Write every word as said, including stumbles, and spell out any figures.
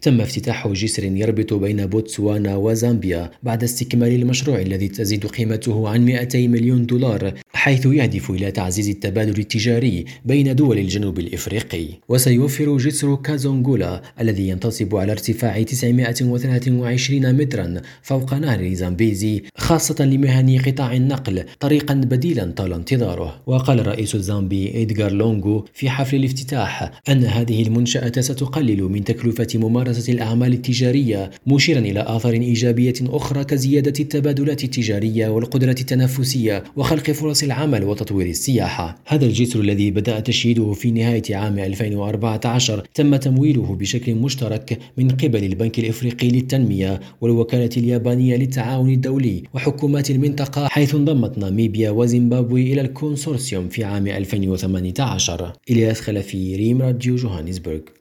تم افتتاح جسر يربط بين بوتسوانا وزامبيا بعد استكمال المشروع الذي تزيد قيمته عن مئتي مليون دولار، حيث يهدف إلى تعزيز التبادل التجاري بين دول الجنوب الإفريقي. وسيوفر جسر كازونغولا الذي ينتصب على ارتفاع تسعمئة وثلاثة وعشرين مترا فوق نهر زامبيزي خاصة لمهن قطاع النقل طريقا بديلا طال انتظاره. وقال الرئيس الزامبي إدغار لونغو في حفل الافتتاح أن هذه المنشأة ستقلل من تكلفة ممارسة الأعمال التجارية، مشيرا إلى آثار إيجابية أخرى كزيادة التبادلات التجارية والقدرة التنافسية وخلق فرص العمل وتطوير السياحة. هذا الجسر الذي بدأ تشييده في نهاية عام ألفين وأربعة عشر تم تمويله بشكل مشترك من قبل البنك الإفريقي للتنمية والوكالة اليابانية للتعاون الدولي وحكومات المنطقة، حيث انضمت ناميبيا وزيمبابوي إلى الكونسورسيوم في عام ألفين وثمانية عشر. إلياس خلفي، ريم راديو، جوهانسبرغ.